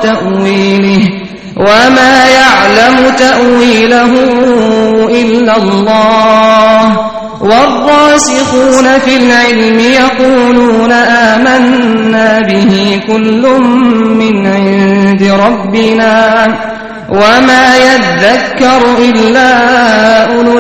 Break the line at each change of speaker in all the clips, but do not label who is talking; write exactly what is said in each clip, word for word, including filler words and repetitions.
تأويله وما يعلم تأويله إلا الله والراسخون في العلم يقولون آمنا به كل من عند ربنا وما يذكر إلا أولو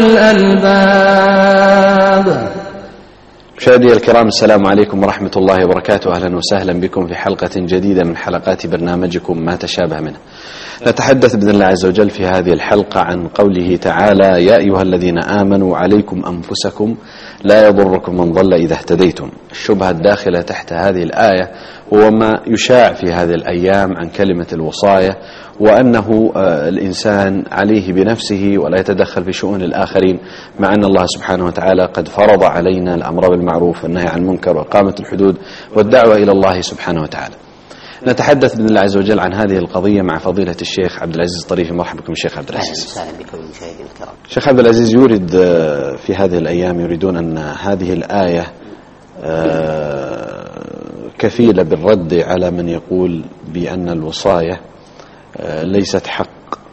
الألباب.
مشاهدي الكرام، السلام عليكم ورحمة الله وبركاته. أهلا وسهلا بكم في حلقة جديدة من حلقات برنامجكم ما تشابه منه. نتحدث بإذن الله عز وجل في هذه الحلقة عن قوله تعالى: يا أيها الذين آمنوا عليكم أنفسكم لا يضركم من ضل إذا اهتديتم. الشبهة الداخلة تحت هذه الآية هو ما يشاع في هذه الأيام عن كلمة الوصاية، وأنه الإنسان عليه بنفسه ولا يتدخل في شؤون الآخرين، مع أن الله سبحانه وتعالى قد فرض علينا الأمر بالمعروف والنهي عن المنكر وإقامة الحدود والدعوة إلى الله سبحانه وتعالى. نتحدث بإذن الله عز وجل عن هذه القضية مع فضيلة الشيخ عبد العزيز الطريفي. مرحبا بكم شيخ عبد العزيز.
أهلا وسهلا بكم المشاهدين الكرام.
شيخ عبد العزيز، يورد في هذه الأيام يريدون أن هذه الآية كفيلة بالرد على من يقول بأن الوصاية ليست حق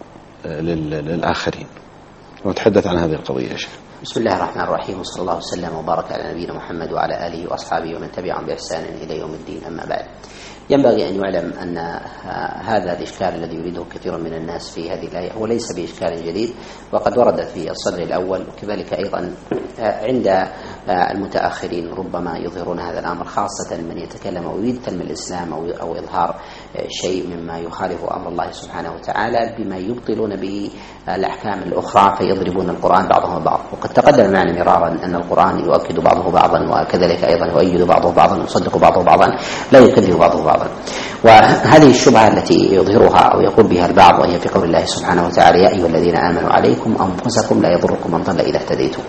للآخرين، ونتحدث عن هذه القضية يا شيخ.
بسم الله الرحمن الرحيم، وصلى الله وسلم وبارك على نبينا محمد وعلى آله وأصحابه ومن تبعهم بإحسان إلى يوم الدين. أما بعد، ينبغي أن يعلم أن هذا الإشكال الذي يريده كثير من الناس في هذه الآية هو ليس بإشكال جديد، وقد وردت في الصدر الأول، وكذلك أيضا عند المتأخرين ربما يظهرون هذا الأمر، خاصة من يتكلم أو يريد تلم الإسلام أو أو إظهار شيء مما يخالف أمر الله سبحانه وتعالى بما يبطلون به الأحكام الأخرى، فيضربون القرآن بعضهم بعض. وقد تقدم معنا مرارا أن القرآن يؤكد بعضه بعضا، وكذلك أيضا يؤيد بعضه بعضا ويصدق بعضه بعضا، لا يكذب بعضه بعضا. وهذه الشبهة التي يظهرها أو يقول بها البعض، وهي في قول الله سبحانه وتعالى: يا أيها الذين آمنوا عليكم أنفسكم لا يضركم من ضل إذا اهتديتم.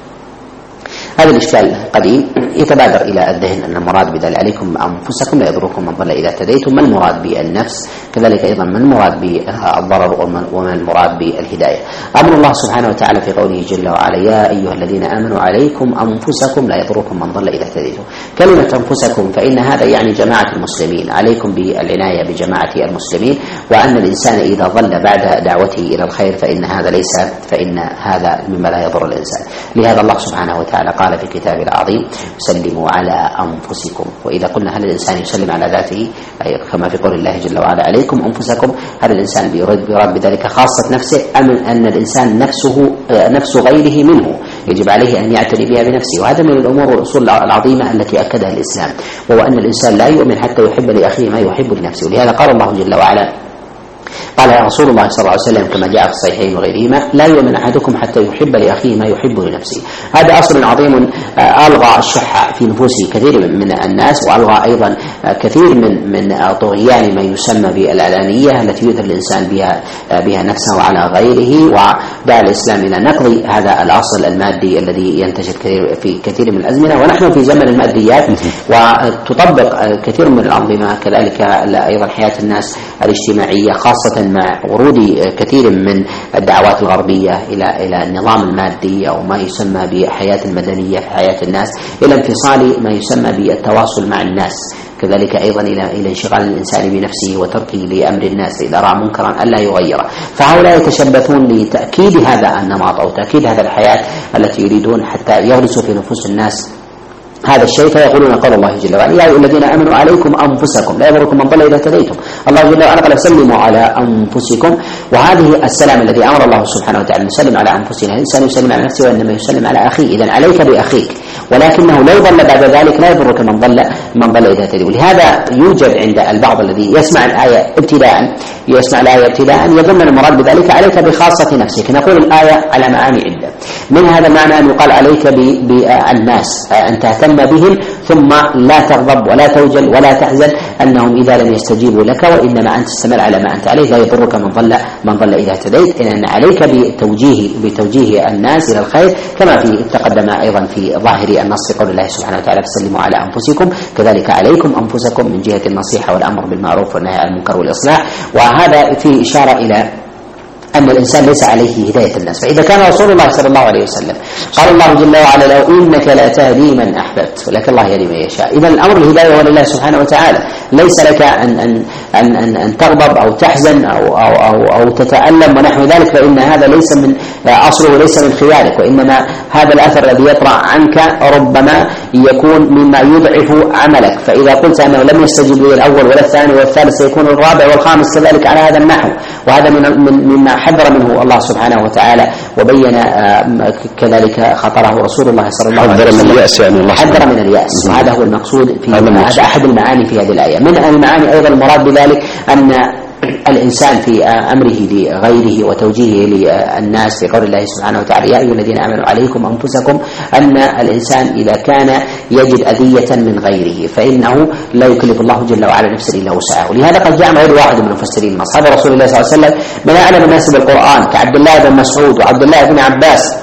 هذا الإشكال قديم يتبادر إلى الذهن أن المراد بذلك عليكم أنفسكم لا يضركم من ضل إذا اهتديتم، ما المراد بالنفس؟ كذلك أيضا ما المراد بالضرر وما المراد بالهداية؟ أمر الله سبحانه وتعالى في قوله جل وعلا: يا أيها الذين آمنوا عليكم أنفسكم لا يضركم من ضل إذا اهتديتم. كلمة أنفسكم فإن هذا يعني جماعة المسلمين، عليكم بالعناية بجماعة المسلمين، وأن الإنسان إذا ضل بعد دعوته إلى الخير فإن هذا ليس فإن هذا مما لا يضر الإنسان. لهذا الله سبحانه وتعالى قال في كتابه العظيم: سلموا على أنفسكم. وإذا قلنا هل الإنسان يسلم على ذاته كما في قول الله جل وعلا: عليكم أنفسكم، هل الإنسان بيراد بذلك خاصة نفسه أم أن الإنسان نفسه نفس غيره منه يجب عليه أن يعتني بها بنفسه؟ وهذا من الأمور والأصول العظيمة التي أكدها الإسلام، وهو أن الإنسان لا يؤمن حتى يحب لأخيه ما يحب لنفسه. ولهذا قال الله جل وعلا: قال يا رسول الله صلى الله عليه وسلم كما جاء في الصحيحين وغيرهما: لا يؤمن أحدكم حتى يحب لأخيه ما يحب لنفسه. هذا أصل عظيم ألغى الشح في نفوس كثير من الناس، وألغى أيضا كثير من من طغيان ما يسمى بالأنانية التي يؤثر الإنسان بها بها نفسه على غيره. ودعا الإسلام إلى نقض هذا الأصل المادي الذي ينتشر في كثير من الأزمنة، ونحن في زمن الماديات، وتطبق كثير من الأنظمة كذلك أيضا حياة الناس الاجتماعية، خاصة مع ورود كثير من الدعوات الغربية إلى إلى النظام المادي أو ما يسمى بحياة المدنية في حياة الناس، إلى انفصال ما يسمى بالتواصل مع الناس، كذلك أيضا إلى إلى انشغال الإنسان بنفسه وتركه لأمر الناس إذا رأى منكرا ألا يغيره. فهؤلاء يتشبثون لتأكيد هذا النمط أو تأكيد هذا الحياة التي يريدون حتى يغرسوا في نفوس الناس هذا الشيء، فيقولون قال الله جل وعلا: يا أيها الذين آمنوا عليكم أنفسكم لا يضركم من ضل إذا اهتديتم. الله جل وعلا قال: سلموا على أنفسكم. وهذه السلام الذي أمر الله سبحانه وتعالى نسلم على أنفسنا. الإنسان يسلم على نفسه وإنما يسلم على أخيه. إذن عليك بأخيك، ولكنه لو ضل بعد ذلك لا يضرك من ضل من ضل إذا اهتدى. ولهذا يوجد عند البعض الذي يسمع الآية ابتداء يسمع الآية ابتداء يظن المراد بذلك عليك بخاصة نفسك. نقول الآية على معاني عدة، من هذا المعنى أن يقال عليك بالناس، أن تهتم بهم ثم لا تغضب ولا توجل ولا تحزن أنهم إذا لم يستجيبوا لك، وإنما أنت تستمر على ما أنت عليه، لا يضرك من ضل من ضل إذا اهتديت. إن عليك بتوجيه بتوجيه الناس إلى الخير، كما في تقدم أيضا في ظاهر النص قول الله سبحانه وتعالى: فسلموا على أنفسكم. كذلك عليكم أنفسكم من جهة النصيحة والأمر بالمعروف والنهي عن المنكر والإصلاح. وهذا فيه إشارة إلى أن الإنسان ليس عليه هداية الناس. فإذا كان رسول الله صلى الله عليه وسلم قال الله جل وعلا لو إنك لا تهدي من أحببت ولكن الله يهدي من يشاء، إذا الأمر الهداية هو لله سبحانه وتعالى، ليس لك أن أن أن أن, أن تغضب أو تحزن أو أو أو, أو تتألم ونحو ذلك، فإن هذا ليس من أصله وليس من خيارك، وإنما هذا الأثر الذي يطرأ عنك ربما يكون مما يضعف عملك. فإذا قلت أنه لم يستجب لي الأول ولا الثاني والثالث سيكون الرابع والخامس كذلك على هذا النحو، وهذا من مما حذر منه الله سبحانه وتعالى وبين كذلك خطره رسول الله صلى الله عليه وسلم.
حذر من اليأس، يعني الله
حذر من اليأس، وهذا هو المقصود في هذا أحد المعاني في هذه الآية. من المعاني أيضا المراد بذلك أن الإنسان في أمره لغيره وتوجيهه للناس في قول الله سبحانه وتعالى يا أيها الذين آمنوا عليكم أنفسكم، أن الإنسان إذا كان يجد أذية من غيره فإنه لا يكلف الله جل وعلا نفسا إلا وسعها. ولهذا قد جاء غير واحد من المفسرين من أصحاب رسول الله صلى الله عليه وسلم من أعلم الناس بالقرآن كعبد الله بن مسعود وعبد الله بن عباس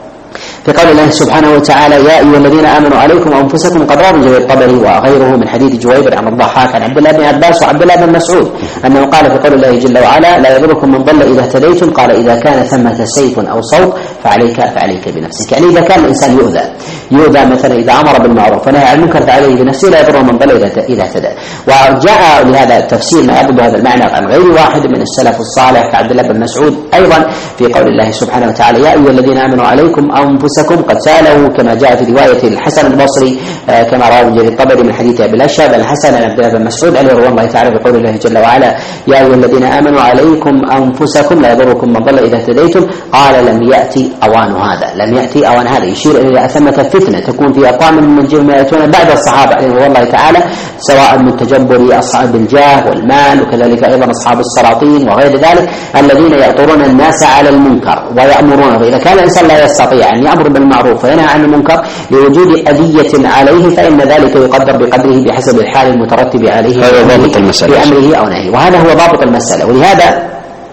في قول الله سبحانه وتعالى يا أيها الذين آمنوا عليكم أنفسكم، قد روى ابن جرير الطبري وغيره من حديث جويبر عن الضحاك عن عبد الله بن عباس وعبد الله بن مسعود أنه قال في قول الله جل وعلا لا يضركم من ضل إذا اهتديتم، قال إذا كان ثمة سيف أو صوت فعليك فعليك بنفسك. يعني إذا كان الإنسان يؤذى يؤذى مثلا إذا أمر بالمعروف ونهى عن المنكر فعليه بنفسه لا يضر من ضل إذا اهتدى. وجاء لهذا التفسير ما يضبط هذا المعنى عن غير واحد من السلف الصالح كعبد الله بن مسعود أيضا في قول الله سبحانه وتعالى يا أيها الذين آمنوا عليكم أنفسكم، قد سأله كما جاء في رواية الحسن البصري كما رواه ابن جرير الطبري من حديث أبي الأشهب الحسن عن عبد الله بن مسعود عليه رضوان الله تعالى في قول الله جل وعلا يا أيها الذين آمنوا عليكم أنفسكم لا يضركم من ضل إذا اهتديتم، قال لم يأتي أوان هذا، لم يأتي أوان هذا، يشير إلى ثمة فتنة تكون في أقوام من الجن يأتون بعد الصحابة عليه رضوان الله تعالى سواء من تجبر أصحاب الجاه والمال وكذلك أيضا أصحاب السلاطين وغير ذلك الذين يأطرون الناس على المنكر ويأمرون. فإذا كان الإنسان لا يستطيع أن يأمر بالمعروف وينهى عن المنكر لوجود أذية عليه فإن ذلك يقدر بقدره بحسب الحال المترتب عليه في أمره أو نهيه، وهذا هو ضابط المسألة. ولهذا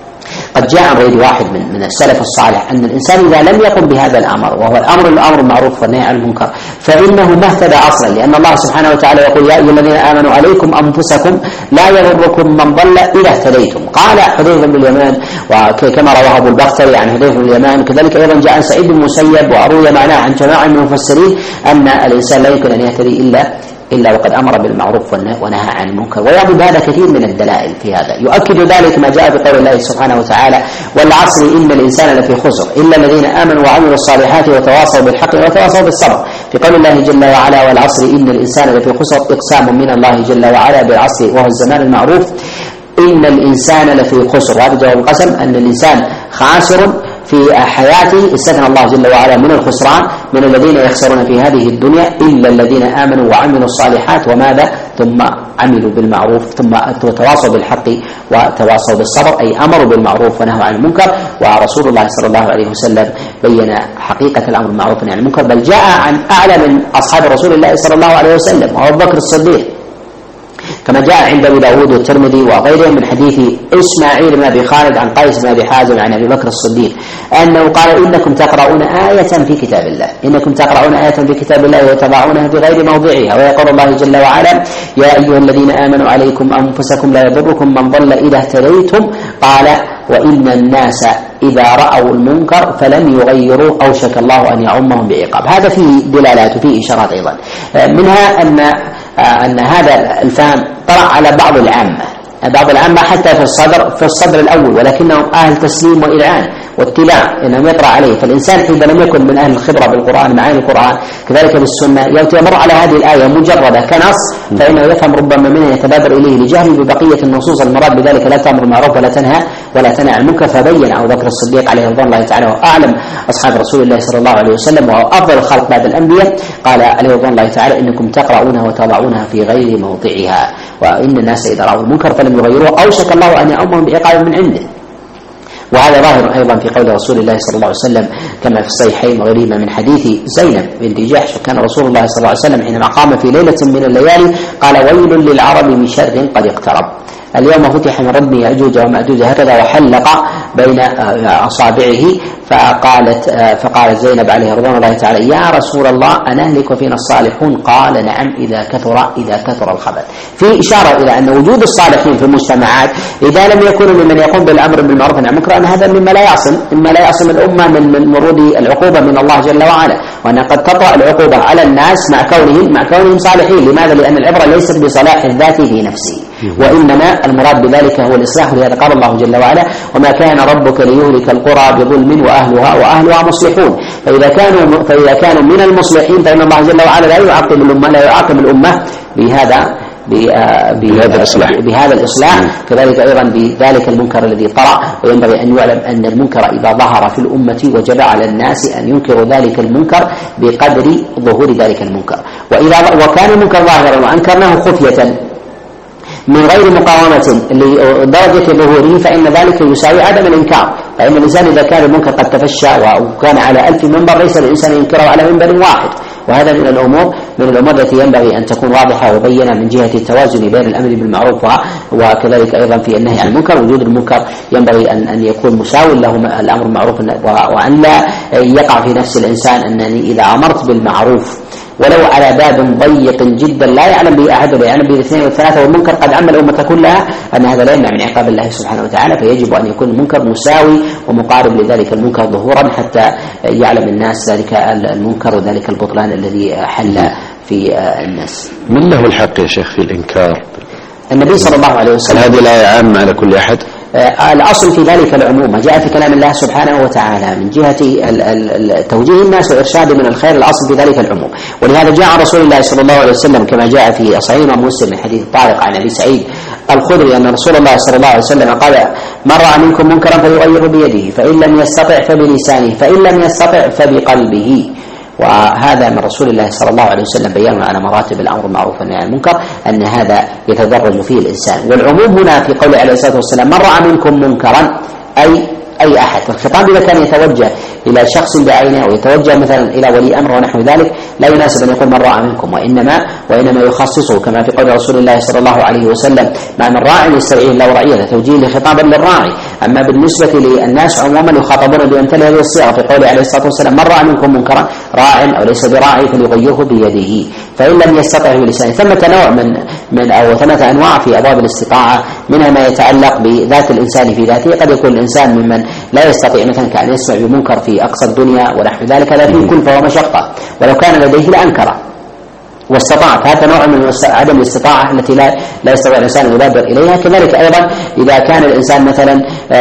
قد جاء عن غير واحد من من السلف الصالح أن الإنسان إذا لم يقم بهذا الأمر وهو الأمر الأمر المعروف والنهي عن المنكر فإنه ما اهتدى أصلا، لأن الله سبحانه وتعالى يقول يا أيها الذين آمنوا عليكم أنفسكم لا يضركم من ضل إذا اهتديتم. قال حذيفة بن اليمان وكما رواه أبو البختري عن حذيفة بن اليمان كذلك أيضا جاء عن سعيد بن المسيب وأروي معناه عن جماعة من المفسرين أن الإنسان لا يمكن أن يهتدي إلا إلا وقد أمر بالمعروف ونهى عن المنكر. ويعبد هذا كثير من الدلائل في هذا، يؤكد ذلك ما جاء بقول الله سبحانه وتعالى والعصر إن الإنسان لفي خسر إلا الذين آمنوا وعملوا الصالحات وتواصوا بالحق وتواصوا بالصبر. في قول الله جل وعلا والعصر إن الإنسان لفي خسر إقسام من الله جل وعلا بالعصر وهو الزمان المعروف إن الإنسان لفي خسر، وهذا جواب القسم أن الإنسان خاسر في حياته، استثنى الله جل وعلا من الخسران من الذين يخسرون في هذه الدنيا إلا الذين آمنوا وعملوا الصالحات وماذا ثم عملوا بالمعروف ثم تواصوا بالحق وتواصوا بالصبر، أي أمروا بالمعروف ونهوا عن المنكر. ورسول الله صلى الله عليه وسلم بين حقيقة الأمر بالمعروف والنهي عن المنكر، بل جاء عن أعلى من أصحاب رسول الله صلى الله عليه وسلم وهو أبو بكر الصديق كما جاء عند أبي داود والترمذي وغيرهم من حديث إسماعيل بن أبي خالد عن قيس بن أبي حازم عن أبي بكر الصديق أنه قال إنكم تقرؤون آية في كتاب الله إنكم تقرؤون آية في كتاب الله وتضعونها في غير موضعها، ويقول الله جل وعلا يا أيها الذين آمنوا عليكم أنفسكم لا يضركم من ضل إذا اهتديتم، قال وإن الناس إذا رأوا المنكر فلم يغيروا أوشك الله أن يعمهم بعقاب. هذا فيه دلالات وفيه إشارات أيضا، منها أن أن هذا الفهم طرأ على بعض العامة بعض العامة حتى في الصدر في الصدر الأول، ولكنهم أهل تسليم وإذعان واتباع إنهم يطرأ عليه. فالإنسان إذا لم يكن من أهل الخبرة بالقرآن معاني القرآن كذلك بالسنة يأتي يمر على هذه الآية مجردة كنص فإنه يفهم ربما منه يتبادر إليه لجهل ببقية النصوص المراد بذلك لا تأمر بالمعروف ولا تنهى ولا تنهى عن المنكر. فبين أبو بكر الصديق عليه رضوان الله تعالى وأعلم أصحاب رسول الله صلى الله عليه وسلم وهو أفضل الخلق بعد الأنبياء، قال عليه رضوان الله تعالى إنكم تقرؤونها وتضعونها في غير موضعها وإن الناس إذا رأوا المنكر فلم يغيروه أوشك الله أن يعمهم بعقاب من عنده. وهذا ظاهر أيضا في قول رسول الله صلى الله عليه وسلم كما في الصحيحين وغيرهما من حديث زينب بنت جحش، وكان رسول الله صلى الله عليه وسلم حينما قام في ليلة من الليالي قال ويل للعرب من شر قد اقترب، اليوم فتح من ردم يأجوج ومأجوج، هكذا وحلق بين أصابعه، فقالت فقالت زينب عليه رضوان الله تعالى: يا رسول الله أنهلك وفينا الصالحون؟ قال: نعم، إذا كثر إذا كثر الخبث. في إشارة إلى أن وجود الصالحين في المجتمعات إذا لم يكونوا ممن يقوم بالأمر بالمعروف والنهي عن المنكر أن هذا مما لا يعصم مما لا يعصم الأمة من من مرود العقوبة من الله جل وعلا، وأن قد تطرأ العقوبة على الناس مع كونهم مع كونهم صالحين. لماذا؟ لأن العبرة ليست بصلاح الذات في نفسه، وإنما المراد بذلك هو الإصلاح. ولهذا قال الله جل وعلا: وما كان ربك ليهلك القرى بظلم وأهلها وأهلها مصلحون. فإذا كانوا فإذا كانوا من المصلحين فإن الله جل وعلا لا يعاقب الأمة لا يعاقب الأمة بهذا بهذا الإصلاح, بهذا الإصلاح. كذلك أيضا بذلك المنكر الذي طرأ. وينبغي أن يعلم أن المنكر إذا ظهر في الأمة وجب على الناس أن ينكروا ذلك المنكر بقدر ظهور ذلك المنكر. وإذا وكان المنكر ظاهرا وأنكرناه خفية من غير مقاومة لدرجة ظهوره فإن ذلك يساوي عدم الإنكار. فإن الإنسان إذا كان المنكر قد تفشى وكان على ألف منبر ليس الإنسان ينكره على منبر واحد. وهذا من الأمور من الأمور التي ينبغي أن تكون واضحة وبينة من جهة التوازن بين الأمر بالمعروف وكذلك أيضا في النهي عن المنكر. وجود المنكر ينبغي أن أن يكون مساوي له الأمر بالمعروف، وأن لا يقع في نفس الإنسان أنني إذا أمرت بالمعروف ولو على باب ضيق جدا لا يعلم به أحد ولا يعلم به الاثنين والثلاثة والمنكر قد عم الأمة كلها، أن هذا لا يمنع من عقاب الله سبحانه وتعالى. فيجب أن يكون المنكر مساوي ومقارب لذلك المنكر ظهورا حتى يعلم الناس ذلك المنكر وذلك البطلان الذي حل في الناس.
من له الحق يا شيخ في الإنكار؟
النبي صلى الله عليه وسلم.
هذه الآية عامة على كل أحد؟
الأصل في ذلك العموم، ما جاء في كلام الله سبحانه وتعالى من جهة توجيه الناس وإرشاد من الخير، الأصل في ذلك العموم. ولهذا جاء رسول الله صلى الله عليه وسلم كما جاء في صحيح مسلم من حديث طارق عن أبي سعيد الخدري أن رسول الله صلى الله عليه وسلم قال: من رأى منكم منكرا فليغيره بيده، فإن لم يستطع فبلسانه، فإن لم يستطع فبقلبه. وهذا من رسول الله صلى الله عليه وسلم بيان على مراتب الأمر بالمعروف والنهي عن المنكر أن هذا يتدرج فيه الإنسان. والعموم هنا في قوله عليه الصلاة والسلام: من رأى منكم منكرا أي أي أحد. فالخطاب إذا كان يتوجه إلى شخص بعينه أو يتوجه مثلا إلى ولي أمر ونحو ذلك لا يناسب أن يقول من رأى منكم، وإنما وإنما يخصصه كما في قول رسول الله صلى الله عليه وسلم: مع من راع يسترعيه الله رعية، توجيه خطابا للراعي. أما بالنسبة للناس عموما يخاطبون بأمثال هذه الصيغة في قوله عليه الصلاة والسلام: من رأى منكم منكرا راع أو ليس براعي فليغيره بيده، فإن لم يستطع بلسانه. ثمة نوع من من أو ثمة أنواع في أبواب الاستطاعة، منها ما يتعلق بذات الإنسان في ذاته. قد يكون الإنسان ممن لا يستطيع مثلا كأن يسمع بمنكر في أقصى الدنيا ونحو ذلك، هذا فيه كلفة ومشقة، ولو كان لديه لأنكره واستطاع. فهذا نوع من عدم الاستطاعة التي لا لا يستطيع الإنسان أن يبادر إليها. كذلك أيضا إذا كان الإنسان مثلا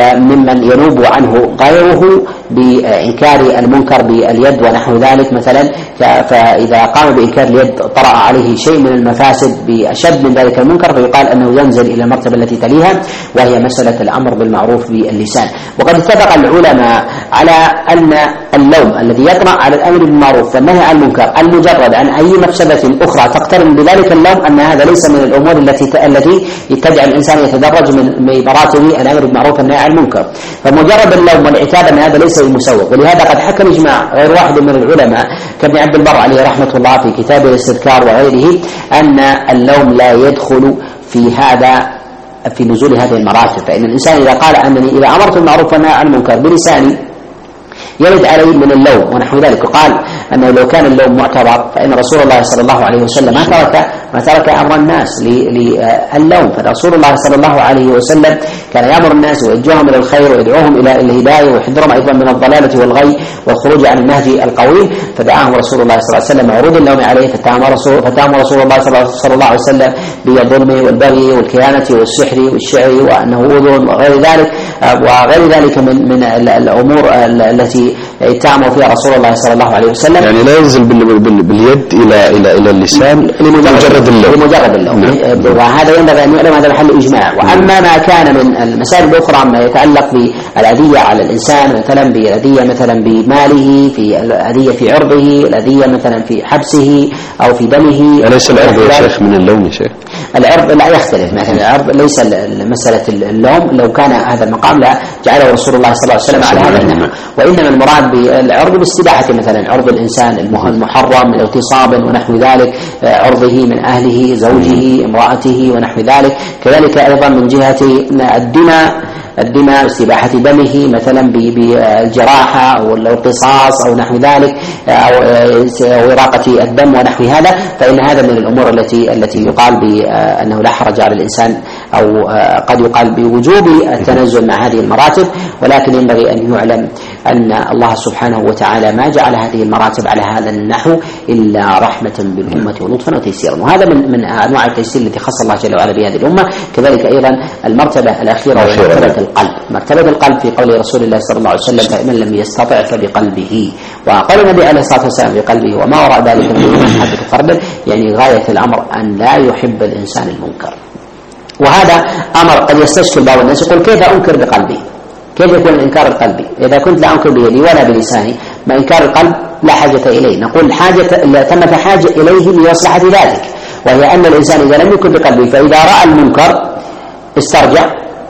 ممن ينوب عنه غيره بإنكار المنكر باليد ونحو ذلك مثلا، فإذا قام بإنكار اليد طرأ عليه شيء من المفاسد بأشد من ذلك المنكر، فيقال أنه ينزل إلى المرتبة التي تليها وهي مسألة الأمر بالمعروف باللسان. وقد اتفق العلماء على أن اللوم الذي يطرأ على الأمر بالمعروف والنهي عن المنكر المجرد عن أي مفسدة أخرى تقترن بذلك اللوم أن هذا ليس من الأمور التي التي تجعل الإنسان يتدرج من مراتب الأمر بالمعروف والنهي عن المنكر. فمجرد اللوم والعتاب أن هذا ليس بمسوغ. ولهذا قد حكى إجماع غير واحد من العلماء كابن عبد البر عليه رحمة الله في كتابه الاستذكار وغيره أن اللوم لا يدخل في هذا في نزول هذه المراتب. فإن الإنسان إذا قال أنني إذا أمرت بالمعروف والنهي عن المنكر بلساني يرد عليه من اللوم ونحو ذلك. وقال أنه لو كان اللوم معتبر فإن رسول الله صلى الله عليه وسلم ما ترك ما ترك أمر الناس للوم. فرسول الله صلى الله عليه وسلم كان يأمر الناس ويدعوهم إلى الخير ويدعوهم إلى الهداية ويحذرهم أيضا من الضلالة والغي والخروج عن النهج القويم. فدعاهم رسول الله صلى الله عليه وسلم عروض اللوم عليه، فتهم رسول فتهم رسول الله صلى الله عليه وسلم بالظلم والبغي والخيانة والسحر والشعر وأنه أذن وغير ذلك وغير ذلك من من الأمور التي اتهموا فيها رسول الله صلى الله عليه وسلم.
يعني لا ينزل باليد إلى إلى إلى اللسان لمجرد اللوم.
لمجرد اللوم. نعم. وهذا ينبغي أن يعلم هذا محل إجماع. وأما ما كان من المسائل الأخرى ما يتعلق بالأذية على الإنسان مثلا بالأذية مثلا بماله، في الأذية في عرضه، الأذية مثلا في حبسه أو في دمه.
أليس العرض يا شيخ من اللوم يا شيخ؟
العرض لا يختلف. مثلا العرض ليس مسألة اللوم، لو كان هذا المقام لا جعله رسول الله صلى الله عليه وسلم على هذا النحو. وإنما المراد بالعرض باستباحة مثلا عرض الإنسان المحرم من اغتصاب ونحو ذلك، عرضه من أهله زوجه امرأته ونحو ذلك. كذلك أيضا من جهة الدماء الدماء، استباحة دمه مثلا بالجراحة أو القصاص أو نحو ذلك، أو إراقة الدم ونحو هذا، فإن هذا من الأمور التي التي يقال بأنه لا حرج على الإنسان، أو قد يقال بوجوب التنزل مع هذه المراتب. ولكن ينبغي أن يعلم أن الله سبحانه وتعالى ما جعل هذه المراتب على هذا النحو إلا رحمة بالأمة ولطفا وتيسيرا، وهذا من من أنواع التيسير التي خص الله جل وعلا بهذه الأمة. كذلك أيضا المرتبة الأخيرة وهي مرتبة القلب، مرتبة القلب في قول رسول الله صلى الله عليه وسلم: فمن لم يستطع فبقلبه. وقال النبي عليه الصلاة والسلام: بقلبه وما وراء ذلك من الإيمان حبة خردل، يعني غاية الأمر أن لا يحب الإنسان المنكر. وهذا أمر قد يستشكل بعض الناس، يقول: كيف أنكر بقلبي؟ كيف يكون الإنكار القلبي إذا كنت لا أنكر بيدي ولا بلساني؟ ما إنكار القلب لا حاجة إليه، نقول حاجة لا ثمة حاجة إليه لمصلحة ذلك، وهي أن الإنسان إذا لم يكن بقلبه فإذا رأى المنكر استرجع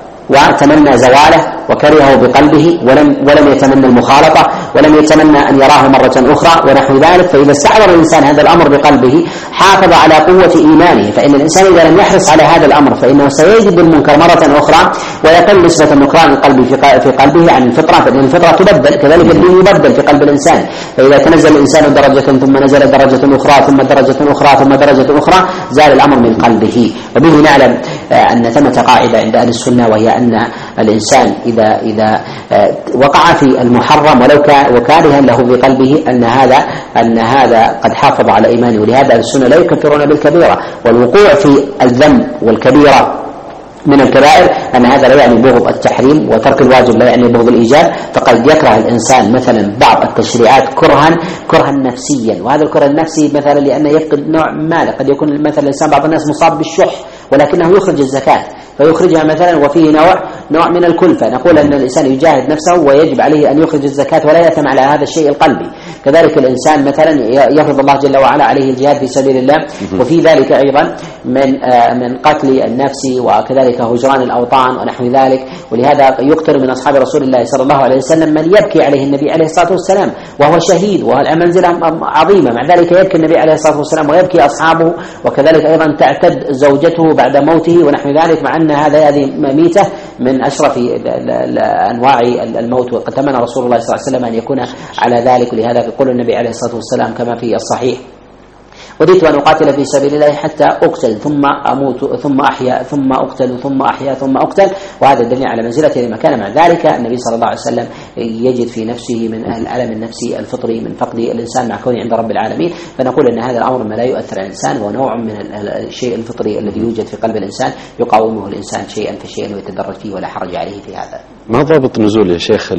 وتمنى زواله وكرهه بقلبه، ولم ولم يتمنى المخالطة، ولم يتمنى أن يراه مرة أخرى ونحو ذلك. فإذا استحضر الإنسان هذا الأمر بقلبه حافظ على قوة إيمانه، فإن الإنسان إذا لم يحرص على هذا الأمر فإنه سيجد المنكر مرة أخرى، ويقل نسبة نكران القلب في قلبه عن الفطرة، فإن الفطرة تبدل، كذلك الدين يبدل في قلب الإنسان. فإذا تنزل الإنسان درجة ثم نزل درجة أخرى ثم درجة أخرى ثم درجة أخرى زال الأمر من قلبه. وبه نعلم أن ثمة قاعدة عند أهل السنة، وهي أن الإنسان إذا إذا وقع في المحرم ولو كان وكارها له بقلبه أن هذا أن هذا قد حافظ على إيمانه. ولهذا السنة لا يكفرون بالكبيرة، والوقوع في الذنب والكبيرة من الكبائر أن هذا لا يعني بغض التحريم، وترك الواجب لا يعني بغض الإيجاب. فقد يكره الإنسان مثلا بعض التشريعات كرها كرها نفسيا، وهذا الكره النفسي مثلا لأنه يفقد نوع مال، قد يكون مثلا الإنسان بعض الناس مصاب بالشح ولكنه يخرج الزكاة فيخرجها مثلا وفيه نوع نوع من الكلفة، نقول أن الإنسان يجاهد نفسه ويجب عليه أن يخرج الزكاة ولا يأثم على هذا الشيء القلبي. كذلك الإنسان مثلا يفرض الله جل وعلا عليه الجهاد في سبيل الله، وفي ذلك أيضا من من قتل النفس وكذلك هجران الأوطان ونحو ذلك. ولهذا يكثر من أصحاب رسول الله صلى الله عليه وسلم من يبكي عليه النبي عليه الصلاة والسلام وهو شهيد، وهذا منزلة عظيمة، مع ذلك يبكي النبي عليه الصلاة والسلام ويبكي أصحابه، وكذلك أيضا تعتد زوجته بعد موته ونحو ذلك، مع أن هذا هذه ميتة من أشرف أنواع الموت، وقد تمنى رسول الله صلى الله عليه وسلم أن يكون على ذلك. ولهذا يقول النبي عليه الصلاة والسلام كما في الصحيح: وددت أن أقاتل في سبيل الله حتى أقتل ثم أموت ثم أحيا ثم أقتل ثم أحيا ثم أقتل. وهذا دليل على منزلته لما كان. مع ذلك النبي صلى الله عليه وسلم يجد في نفسه من الألم النفسي الفطري من فقد الإنسان مع كونه عند رب العالمين، فنقول أن هذا الأمر ما لا يؤثر على الإنسان، ونوع من الشيء الفطري الذي يوجد في قلب الإنسان يقاومه الإنسان شيئا فشيئا ويتدرج فيه ولا حرج عليه في هذا.
ما ضابط نزول يا شيخ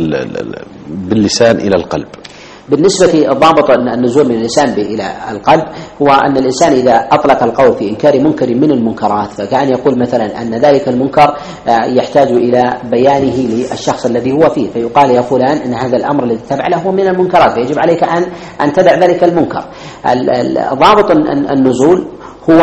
باللسان إلى القلب؟
بالنسبة ضابط النزول من اللسان إلى القلب هو أن الإنسان إذا أطلق القول في إنكار منكر من المنكرات، فكان يقول مثلا أن ذلك المنكر يحتاج إلى بيانه للشخص الذي هو فيه، فيقال: يا فلان إن هذا الأمر الذي تتبع له من المنكرات، فيجب عليك أن أن تدع ذلك المنكر. ضابط النزول هو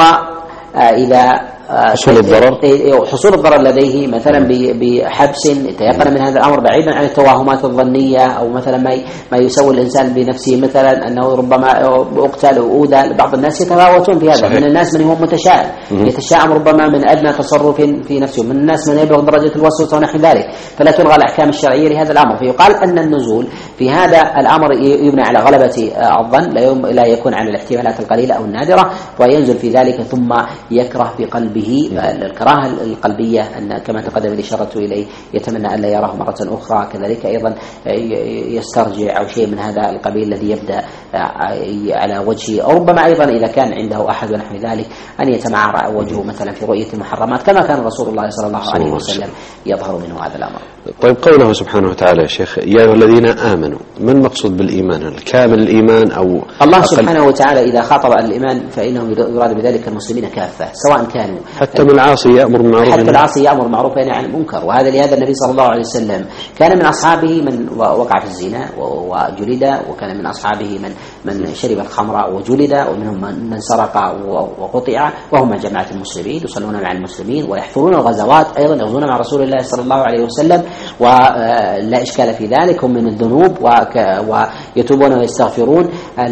إذا
حصول الضرر
حصول الضرر لديه مثلا بحبس تيقن من هذا الأمر بعيدا عن التوهمات الظنية، أو مثلا ما ما يسوي الإنسان بنفسه مثلا أنه ربما أقتل أو أوذى. بعض الناس يتفاوتون في هذا، صحيح. من الناس من هو متشائم يتشائم ربما من أدنى تصرف في نفسه، من الناس من يبلغ درجة الوسوسة ونحو ذلك، فلا تلغى الأحكام الشرعية لهذا الأمر. فيقال أن النزول في هذا الأمر يبنى على غلبة الظن، لا يكون على الاحتمالات القليلة أو النادرة، وينزل في ذلك ثم يكره في قلبه الكراهة القلبية أن كما تقدم الإشارة إليه يتمنى أن لا يراه مرة أخرى، كذلك أيضا يسترجع أو شيء من هذا القبيل الذي يبدأ على وجهه، أو ربما أيضا إذا كان عنده أحد ونحو ذلك أن يتمعر وجهه مثلا في رؤية المحرمات كما كان رسول الله صلى الله عليه وسلم يظهر منه هذا الأمر.
طيب، قوله سبحانه وتعالى يا شيخ: يا أيها الذين آمنوا، ما المقصود بالإيمان؟ الكامل الإيمان أو
الله سبحانه وتعالى إذا خاطب الإيمان فإنه يراد بذلك المسلمين كافة سواء كانوا
حتى العاصي يأمر بالمعروف
حتى العاصي يأمر بالمعروف وينهى عن المنكر. وهذا لهذا النبي صلى الله عليه وسلم كان من أصحابه من وقع في الزنا وجلد، وكان من أصحابه من من شرب الخمر وجلد، ومنهم من سرق وقطع، وهم مع جماعة المسلمين يصلون مع المسلمين ويحضرون الغزوات، أيضا يغزون مع رسول الله صلى الله عليه وسلم ولا إشكال في ذلك، هم من الذنوب ويتوبون ويستغفرون.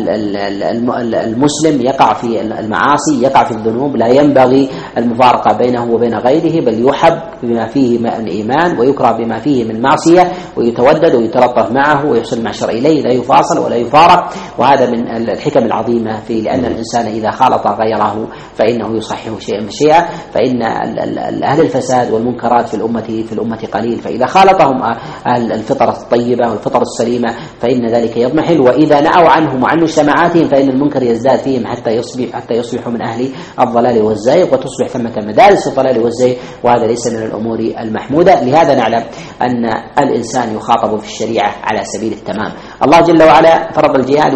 المسلم يقع في المعاصي، يقع في الذنوب، لا ينبغي المفارقة بينه وبين غيره، بل يحب بما فيه من إيمان ويكره بما فيه من معصية، ويتودد ويتلطف معه ويحسن المعشر إليه، لا يفاصل ولا يفارق. وهذا من الحكم العظيمة في لأن الإنسان إذا خالط غيره فإنه يصحح شيئا فشيئا، فإن أهل الفساد والمنكرات في الأمة في الأمة قليل، فإذا خالطهم أهل الفطرة الطيبة والفطرة السليمة فإن ذلك يضمحل، وإذا نأوا عنهم وعن مجتمعاتهم فإن المنكر يزداد فيهم حتى يصبح حتى يصبحوا من أهل الضلال والزيغ، وتصبح ثمة مدارس الضلال والزيغ، وهذا ليس من الأمور المحمودة. لهذا نعلم أن الإنسان يخاطب في الشريعة على سبيل التمام. الله جل وعلا فرض الجهاد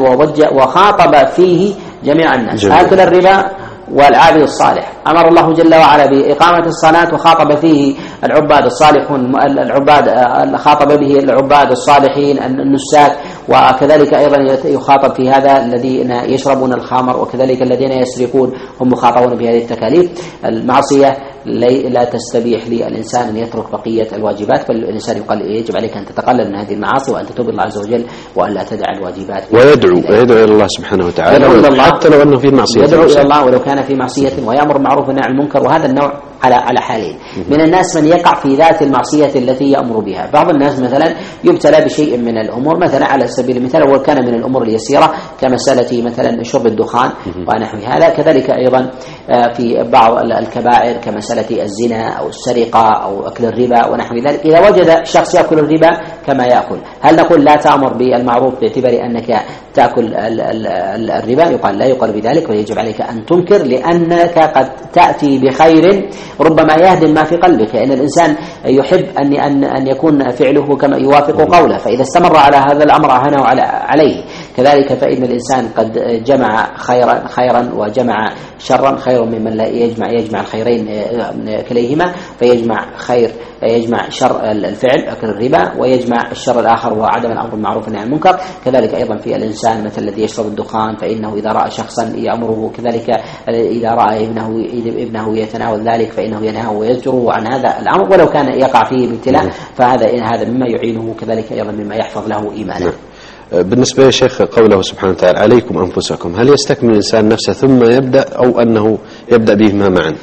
وخاطب فيه جميع الناس، آكل الربا والعابد الصالح. أمر الله جل وعلا بإقامة الصلاة وخاطب فيه العباد الصالحون، العباد خاطب به العباد الصالحين النساك، وكذلك أيضا يخاطب في هذا الذين يشربون الخمر، وكذلك الذين يسرقون هم مخاطبون بهذه التكاليف. المعصية لا تستبيح للإنسان أن يترك بقية الواجبات، بل الإنسان يقال يجب عليك أن تتقلل من هذه المعاصي وأن تتوب الله عز وجل وأن لا تدع الواجبات،
ويدعو ويدعو إلى الله سبحانه وتعالى حتى لو أنه في معصية،
يدعو إلى الله ولو كان في معصية، ويأمر بالمعروف وينهى عن المنكر. وهذا النوع على على حالين. من الناس من يقع في ذات المعصية التي يأمر بها. بعض الناس مثلا يبتلى بشيء من الأمور، مثلا على سبيل المثال وكان من الأمور اليسيرة كمسألة مثلا شرب الدخان ونحو هذا، كذلك أيضا في بعض الكبائر كمسألة الزنا أو السرقة أو أكل الربا ونحو ذلك. إذا وجد شخص يأكل الربا كما يأكل، هل نقول لا تأمر بالمعروف باعتبار أنك تأكل الربا؟ يقال لا يقال بذلك، ويجب عليك أن تنكر، لأنك قد تأتي بخير ربما يهدم ما في قلبك، لأن الإنسان يحب أن أن أن يكون فعله كما يوافق قوله، فإذا استمر على هذا الأمر أهانه عليه. كذلك فإن الإنسان قد جمع خيرا خيرا وجمع شرا، خير ممن لا يجمع يجمع الخيرين كليهما، فيجمع خير يجمع شر الفعل أكل الربا، ويجمع الشر الآخر وهو عدم الأمر بالمعروف والنهي عن المنكر. كذلك أيضا في الإنسان مثل الذي يشرب الدخان، فإنه إذا رأى شخصا يأمره، كذلك إذا رأى ابنه ابنه يتناول ذلك فإنه ينهاه ويزجره عن هذا الأمر، ولو كان يقع فيه ابتلاء، فهذا هذا مما يعينه، كذلك أيضا مما يحفظ له إيمانه.
بالنسبة يا شيخ قوله سبحانه وتعالى عليكم أنفسكم، هل يستكمل الإنسان نفسه ثم يبدأ، أو أنه يبدأ بهما معا؟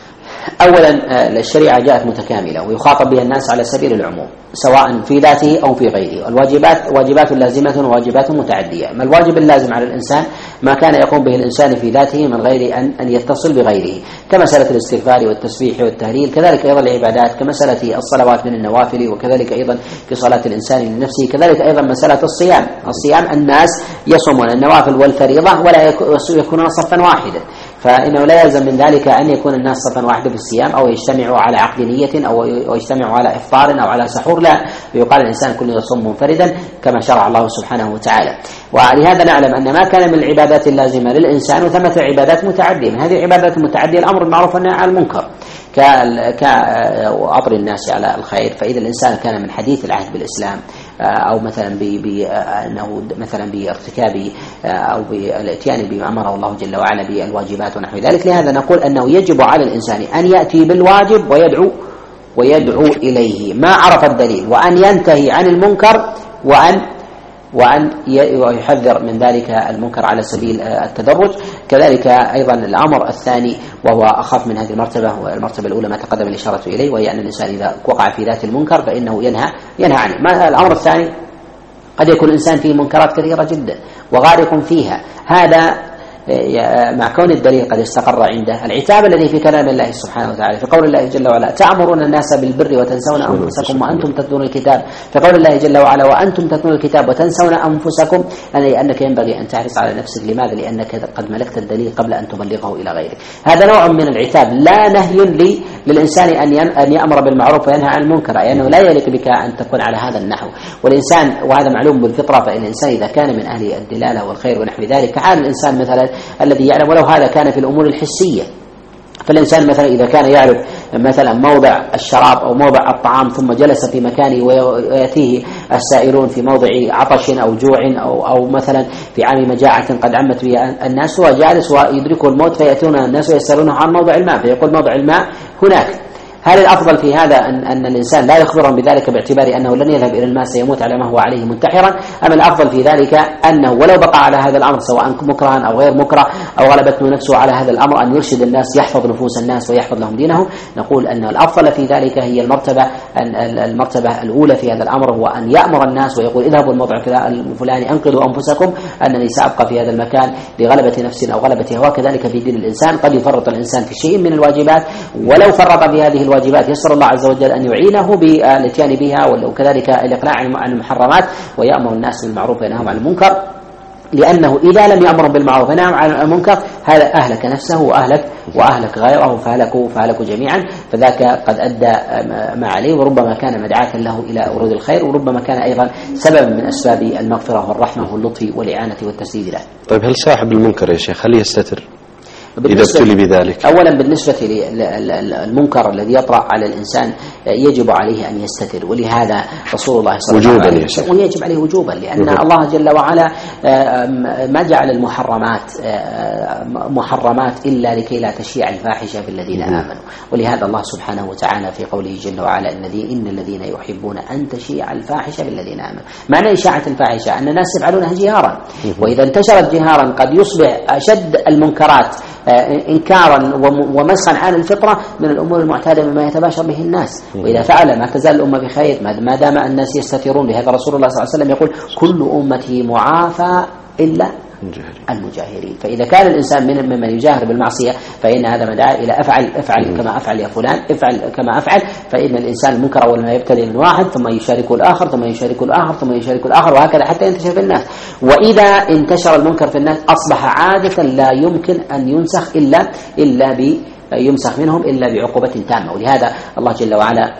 أولا الشريعة جاءت متكاملة ويخاطب بها الناس على سبيل العموم، سواء في ذاته أو في غيره. الواجبات واجبات لازمة وواجبات متعدية. ما الواجب اللازم على الإنسان؟ ما كان يقوم به الإنسان في ذاته من غير أن أن يتصل بغيره، كمسألة الاستغفار والتسبيح والتهليل، كذلك أيضا العبادات كمسألة الصلوات من النوافل، وكذلك أيضا في صلاة الإنسان لنفسه، كذلك أيضا مسألة الصيام. الصيام الناس يصومون النوافل والفريضة ولا يكونون صفا واحدا، فإنه لا يلزم من ذلك أن يكون الناس صفا واحدا في الصيام، أو يجتمعوا على عقد نية، أو يجتمعوا على إفطار أو على سحور، لا، يقال الإنسان كل يصوم منفردا كما شرع الله سبحانه وتعالى. ولهذا نعلم أن ما كان من العبادات اللازمة للإنسان، وثمة عبادات متعدية. من هذه العبادات المتعدية الأمر بالمعروف والنهي عن المنكر، كأطر الناس على الخير. فإذا الإنسان كان من حديث العهد بالإسلام، أو مثلا بأنه مثلا بارتكاب أو بالاتيان بما أمره الله جل وعلا بالواجبات ونحو ذلك، لهذا نقول أنه يجب على الإنسان أن يأتي بالواجب ويدعو ويدعو إليه ما عرف الدليل، وأن ينتهي عن المنكر، وأن وأن يحذر من ذلك المنكر على سبيل التدرج. كذلك أيضا الأمر الثاني وهو أخف من هذه المرتبة، والمرتبة الأولى ما تقدم الإشارة إليه، وهي أن الإنسان إذا وقع في ذات المنكر فإنه ينهى ينهى عنه. ما الأمر الثاني؟ قد يكون الإنسان فيه منكرات كثيرة جدا وغارق فيها، هذا مع كون الدليل قد استقر عنده. العتاب الذي في كلام الله سبحانه وتعالى في قول الله جل وعلا تأمرون الناس بالبر وتنسون أنفسكم وأنتم تتلون الكتاب، في قول الله جل وعلا وأنتم تتلون الكتاب وتنسون أنفسكم، أنك ينبغي أن تحرص على نفسك. لماذا؟ لأنك قد ملكت الدليل قبل أن تبلغه إلى غيرك. هذا نوع من العتاب، لا نهي لي للإنسان أن يأمر بالمعروف وينهى عن المنكر، لأنه لا يليق بك أن تكون على هذا النحو. والإنسان وهذا معلوم بالفطرة، فإن الإنسان إذا كان من أهل الدلالة والخير ونحو ذلك، حال الإنسان مثلا الذي يعلم، ولو هذا كان في الأمور الحسية. فالإنسان مثلا إذا كان يعرف مثلا موضع الشراب أو موضع الطعام ثم جلس في مكانه ويأتيه السائرون في موضع عطش أو جوع أو, أو مثلا في عام مجاعة قد عمت بها الناس، هو جالس ويدركه الموت فيأتون الناس ويسألونه عن موضع الماء فيقول موضع الماء هناك. هل الأفضل في هذا أن, أن الإنسان لا يخبرهم بذلك باعتبار أنه لن يذهب إلى الماء سيموت على ما هو عليه منتحرا، أم الأفضل في ذلك أنه ولو بقى على هذا الأمر سواء مكرها أو غير مكره أو غلبته نفسه على هذا الأمر أن يرشد الناس يحفظ نفوس الناس ويحفظ لهم دينهم؟ نقول أن الأفضل في ذلك هي المرتبة المرتبة الأولى في هذا الأمر، هو أن يأمر الناس ويقول اذهبوا الموضع الفلاني أنقذوا أنفسكم، أنني سأبقى في هذا المكان لغلبة نفسي أو غلبة هواه. كذلك في دين الإنسان قد يفرط الإنسان في شيء من الواجبات، ولو فرط في هذه الواجبات يسر الله عز وجل أن يعينه بالاتيان بها، وكذلك الإقلاع عن المحرمات ويأمر الناس بالمعروف وينهى عن المنكر، لأنه إذا لم يأمر بالمعروف وينهى عن المنكر هذا أهلك نفسه وأهلك وأهلك غيره فهلكوا فهلكوا جميعا، فذاك قد أدى ما عليه وربما كان مدعاة له إلى ورود الخير، وربما كان أيضا سبب من أسباب المغفرة والرحمة واللطف والإعانة والتسديد له.
طيب هل صاحب المنكر يا شيخ هل يستتر إذا ابتلي بذلك؟
أولا بالنسبة للمنكر الذي يطرأ على الإنسان يجب عليه أن يستتر، ولهذا رسول الله صلى الله عليه وسلم ويجب عليه وجوبا، لأن وجوب. الله جل وعلا ما جعل المحرمات محرمات إلا لكي لا تشيع الفاحشة في الذين آمنوا، ولهذا الله سبحانه وتعالى في قوله جل وعلا إن الذين يحبون أن تشيع الفاحشة في الذين آمنوا. معنى إشاعة الفاحشة أن الناس يفعلونها جهارا، وإذا انتشرت جهارا قد يصبح أشد المنكرات إنكارا ومسخا عن الفطرة من الأمور المعتادة مما يتباشر به الناس، وإذا فعل ما تزال الأمة بخير ما دام الناس يستترون. لهذا رسول الله صلى الله عليه وسلم يقول كل أمتي معافى إلا المجاهرين. فإذا كان الإنسان من ممن يجاهر بالمعصية فإن هذا مدعاة إلى أفعل أفعل كما أفعل يا فلان افعل كما أفعل، فإن الإنسان المنكر أول ما يبتلي من واحد ثم يشارك الآخر ثم يشارك الآخر ثم يشارك الآخر وهكذا حتى ينتشر في الناس. وإذا انتشر المنكر في الناس أصبح عادة لا يمكن أن ينسخ إلا إلا ب يمسخ منهم إلا بعقوبة تامة. ولهذا الله جل وعلا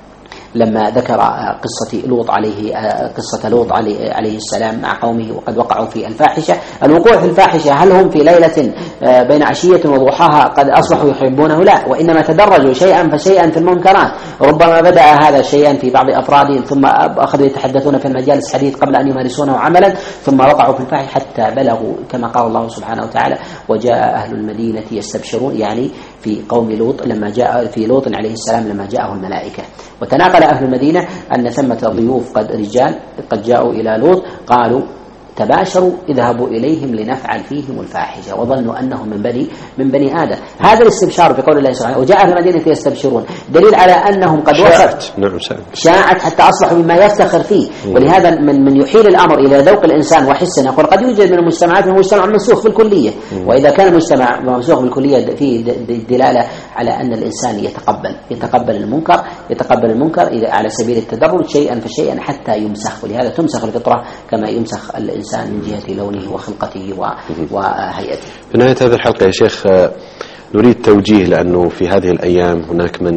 لما ذكر قصة لوط عليه قصة لوط عليه السلام مع قومه وقد وقعوا في الفاحشة، الوقوع في الفاحشة هل هم في ليلة بين عشية وضحاها قد أصبحوا يحبونه؟ لا، وإنما تدرجوا شيئا فشيئا في المنكرات. ربما بدأ هذا شيئا في بعض أفرادهم ثم أخذوا يتحدثون في المجالس حديث قبل أن يمارسونه عملا، ثم وقعوا في الفاحشة حتى بلغوا كما قال الله سبحانه وتعالى وجاء أهل المدينة يستبشرون، يعني في قوم لوط لما جاء في لوط عليه السلام لما جاءه الملائكة. وتناقل أهل المدينة أن ثمة ضيوف قد رجال قد جاءوا إلى لوط قالوا تباشروا اذهبوا إليهم لنفعل فيهم الفاحشة، وظنوا أنهم من بني من بني آدم. هذا الاستبشار في قول الله سبحانه وجاء أهل المدينة يستبشرون دليل على أنهم قد وصلت
نعم
شاعت حتى أصبحوا مما يفتخر فيه. ولهذا من من يحيل الأمر إلى ذوق الإنسان وحسه، نقول قد يوجد من المجتمعات من مجتمع منسوخ بالكلية، وإذا كان المجتمع منسوخ بالكلية فيه دلالة على أن الإنسان يتقبل يتقبل المنكر يتقبل المنكر إذا على سبيل التدرج شيئا فشيئا حتى يمسخ. ولهذا تمسخ الفطرة كما يمسخ الإنسان من جهة لونه وخلقته وهيئته.
في نهاية هذه الحلقة يا شيخ نريد توجيه، لأنه في هذه الأيام هناك من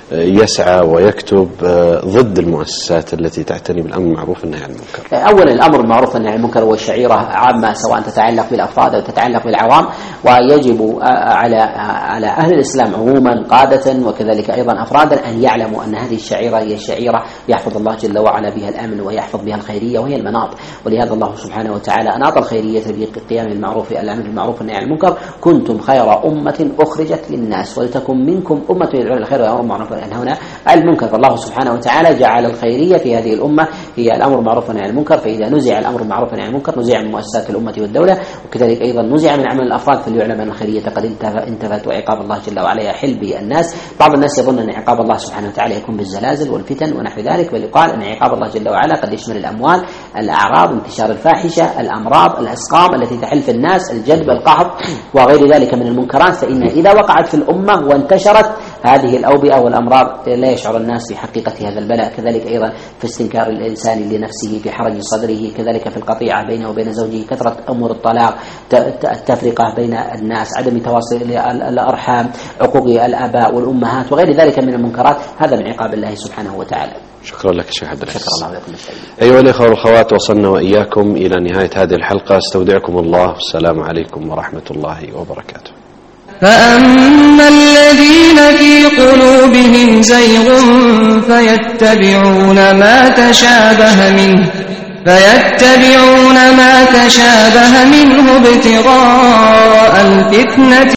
يسعى ويكتب ضد المؤسسات التي تعتني بالأمر بالمعروف والنهي عن المنكر.
أولا الأمر بالمعروف والنهي عن المنكر هو شعيرة عامة سواء تتعلق بالأفراد أو تتعلق بالعوام، ويجب على على أهل الإسلام عموما قادة وكذلك أيضا أفرادا أن يعلموا أن هذه الشعيرة هي شعيرة يحفظ الله جل وعلا بها الأمن ويحفظ بها الخيرية وهي المناط. ولهذا الله سبحانه وتعالى أناط الخيرية بالقيام بالمعروف الأمر بالمعروف والنهي عن المنكر. كنتم خير أمة أخرجت للناس ولتكن منكم أمة يدعون إلى الخير ويأمرون بالمعروف أن هنا المنكر. فالله سبحانه وتعالى جعل الخيرية في هذه الأمة هي الأمر بالمعروف والنهي عن المنكر، فإذا نزع الأمر بالمعروف والنهي عن المنكر نزع من مؤسسات الأمة والدولة، وكذلك أيضا نزع من عمل الأفراد، فليعلم أن الخيرية قد انتفت وعقاب الله جل وعلا يحل به الناس. بعض الناس يظن أن عقاب الله سبحانه وتعالى يكون بالزلازل والفتن ونحو ذلك، بل يقال أن عقاب الله جل وعلا قد يشمل الأموال، الأعراض، انتشار الفاحشة، الأمراض، الأسقام التي تحل في الناس، الجدب، القحط وغير ذلك من المنكرات. فإن إذا وقعت في الأمة وانتشرت هذه الأوبئة والأمراض لا يشعر الناس بحقيقة هذا البلاء. كذلك أيضا في استنكار الإنسان لنفسه، في حرج صدره، كذلك في القطيعة بينه وبين زوجه، كثرة أمور الطلاق، التفرقة بين الناس، عدم تواصل الأرحام، عقوق الآباء والأمهات وغير ذلك من المنكرات، هذا من عقاب الله سبحانه وتعالى.
شكرا لك شيخ عبد العزيز.
شكرا الله لكم.
أيها الإخوة والأخوات، وصلنا وإياكم إلى نهاية هذه الحلقة. استودعكم الله، والسلام عليكم ورحمة الله وبركاته.
فأما الذين في قلوبهم زيغ فيتبعون ما تشابه منه فيتبعون ما تشابه منه ابتغاء الفتنة